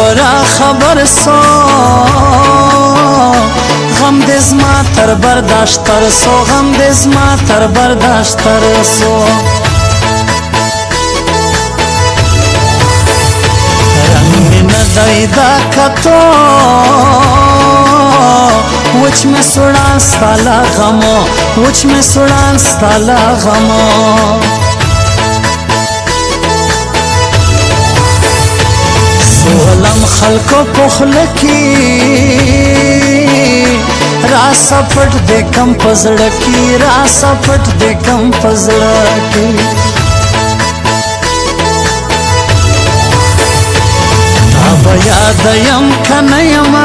را خبر سو غم دې زما تر برداشت تر سو غم دې زما تر برداشت تر سو رنگ مې نه دی دا کتو وچ مې سوړان ستا له غمو وچ مې سوړان ستا له غمو سولم خلکو پخله کې راسا پټ دې کم په زړه کې راسا پټ دې کم په زړه کې تا به یاد یم که نه یمه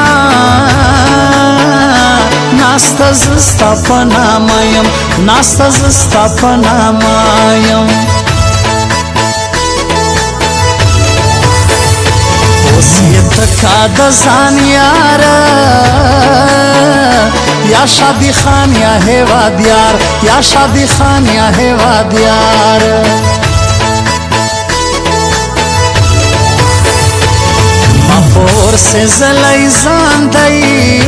ناسته زه ستا په نامه یم ناسته زه ستا په نامه یم اوس یې تکا د ځان یاره یا شادی خان یا هیوادیار یا شادی خان یا هیوادیار مپور سے زلی زان دی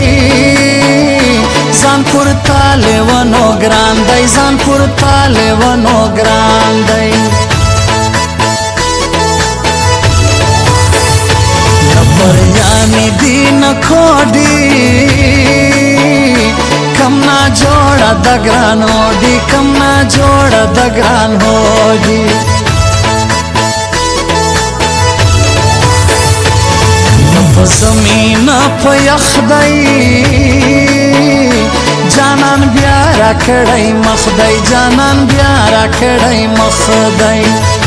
زان پر تاله ونو گران دی زان پر تاله ونو گران دی نبر یامی دین کھوڑی کم نا جوڑا دگران ہوڈی کم نا جوڑا دگران ہوڈی نپ زمین پا یخ دی جانان بیارا کڑی مخ دی جانان بیارا کڑی مخ دی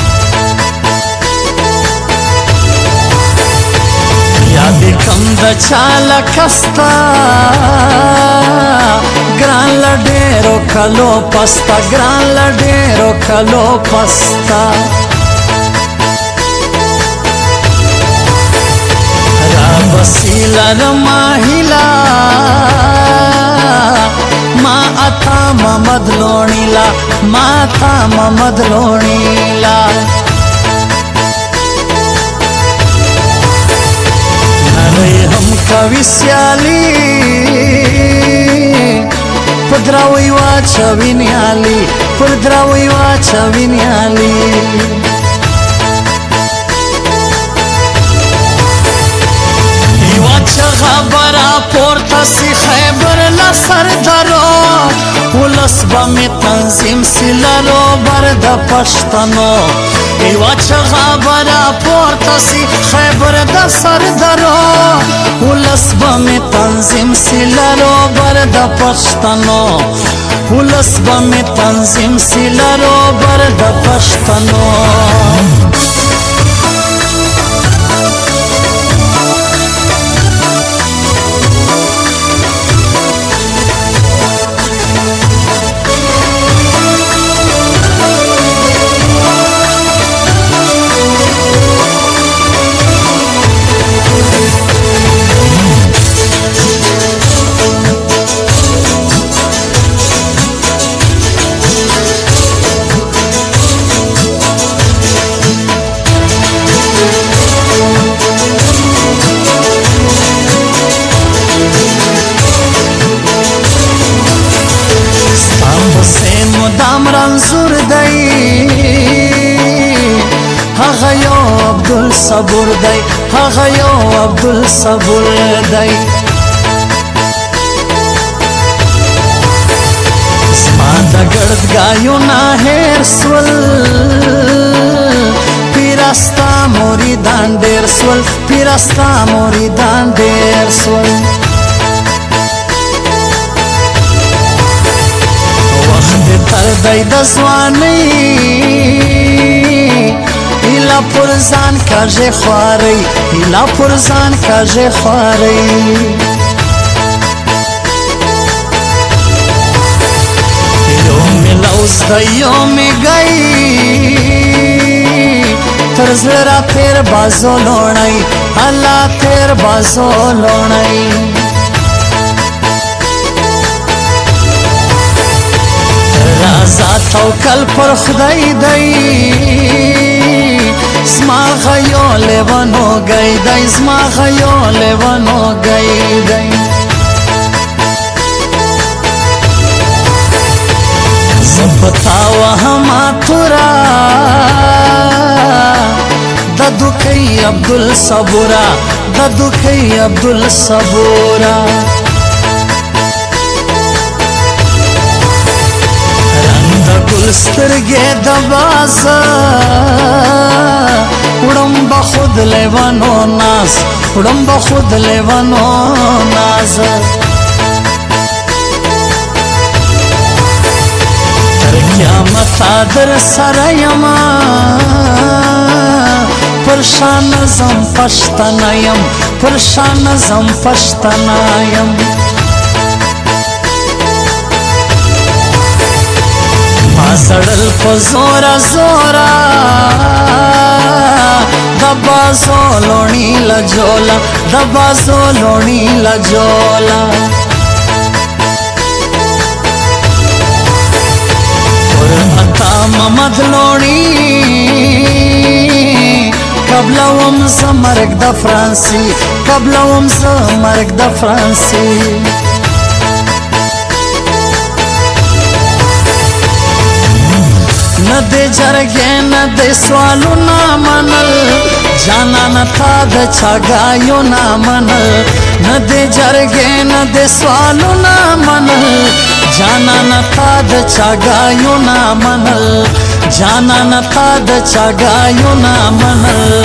یادی کم دا چالا کستا گران لڈیرو کلو پستا گران لڈیرو کلو پستا را بسیلا رماہیلا ما اتا ممد لونیلا ما اتا ممد لونیلا هم کوي سیالي پدراوي واچوینیالي پدراوي واچوینیالي یواچ خبره پورته سي خیبر لسر درو ولس به تنظیم سیلرو برد پښتنو یواچ خبره پورته سي خیبر د سر درو ولس به تنظیم سیلرو برد پښتنو ولس به تنظیم سیلرو برد پښتنو مدام رنزور دی هغه یو عبدالصبور دی هغه یو عبدالصبور دی زما د ګړدګایونه هېر سول پیره ستا مریدان ډېر سول پیره ستا مریدان ډېر سول تر دی د ځوانۍ هیله پر ځان کاږې خوارۍ هیله پر ځان کاږې خوارۍ یو مې لوز دی یو مې ګی تر زړه را تېر بازو لوڼی الله تېر بازو لوڼی رازا توکل پر خدای دی زما غيو لیوانو گئی دی زما غيو لیوانو گئی دی زبتا وهما ترا ددو کئی عبدالصبورا ددو کئی عبدالصبورا گل سترگے دبازا اڑم بخود لیوانو ناز اڑم بخود لیوانو ناز تر قیامت در سرایم پرشان زم پشتنایم پرشان زم پشتنایم سڑل پا زورا زورا دبازو لونی لجولا دبازو لونی لجولا قرآتا ممد لونی قبل ومز مرگ دا فرانسی قبل ومز مرگ دا فرانسی ندے جرگے ندے سوالو نا منل جانا نتا دا چاگایو نا منل ندے جرگے ندے سوالو نا منل جانا نتا دا چاگایو نا منل جانا نتا دا چاگایو نا منل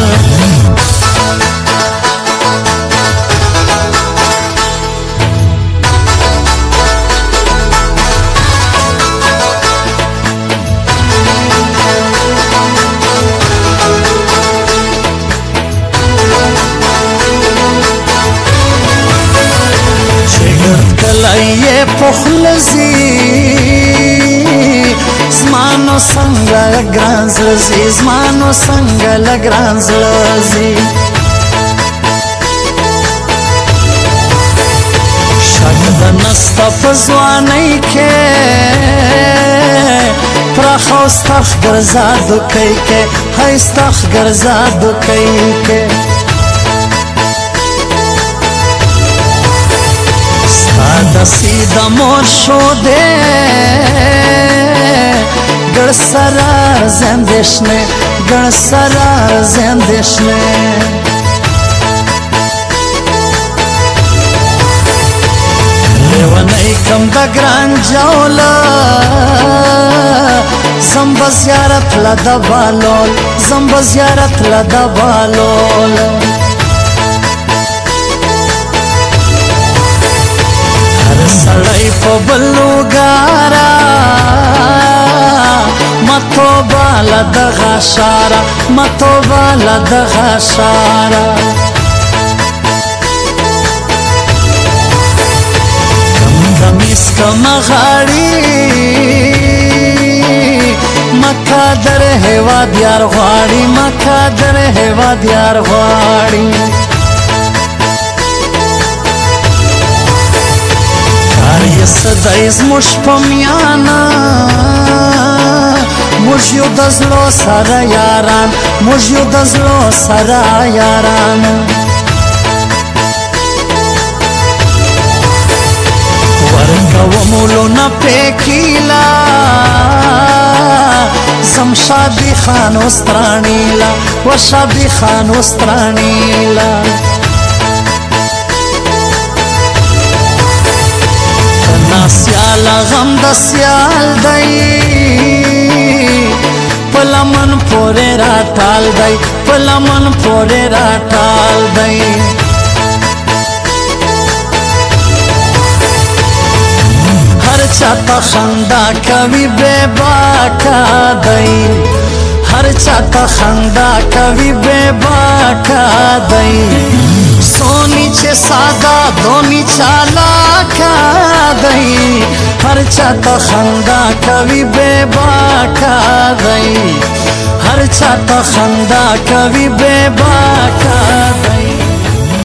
کلائیے پخلزی زمانو سنگا لگرانزلزی زمانو سنگا لگرانزلزی شک دنستا پزوانی کے پرخوستخ گرزادو کئی کے حیستخ گرزادو کئی کے دسی دا مور شو دے گڑ سرار زندشنے گڑ سرار زندشنے لیونائی کم دا گران جولا زنب زیارت لدا بالول زنب زیارت لدا بالول سڑائی پا بلو گارا متو بالا دغا شارا متو بالا دغا شارا کم کمیس کم غاڑی مکہ در ہیوا دیار غاڑی مکہ در ہیوا دیار غاڑی صدایز مش پمیانا مش یو دزلو سارا یاران مش یو دزلو سارا یاران ورکا ومولو نا پیکیلا زم شادی خان استرانیلا و شادی خان استرانیلا سیالا غم دا سیال دائی پلمن پورے را ٹال دائی پلمن پورے را ٹال دائی ہر چاہتا خندہ کبھی بے باکا دائی ہر چاہتا خندہ کبھی بے باکا دائی سونی چھ سادہ دونی چالا کا دئی ہر چاہتا خندہ کبھی بے باکا دئی ہر چاہتا خندہ کبھی بے باکا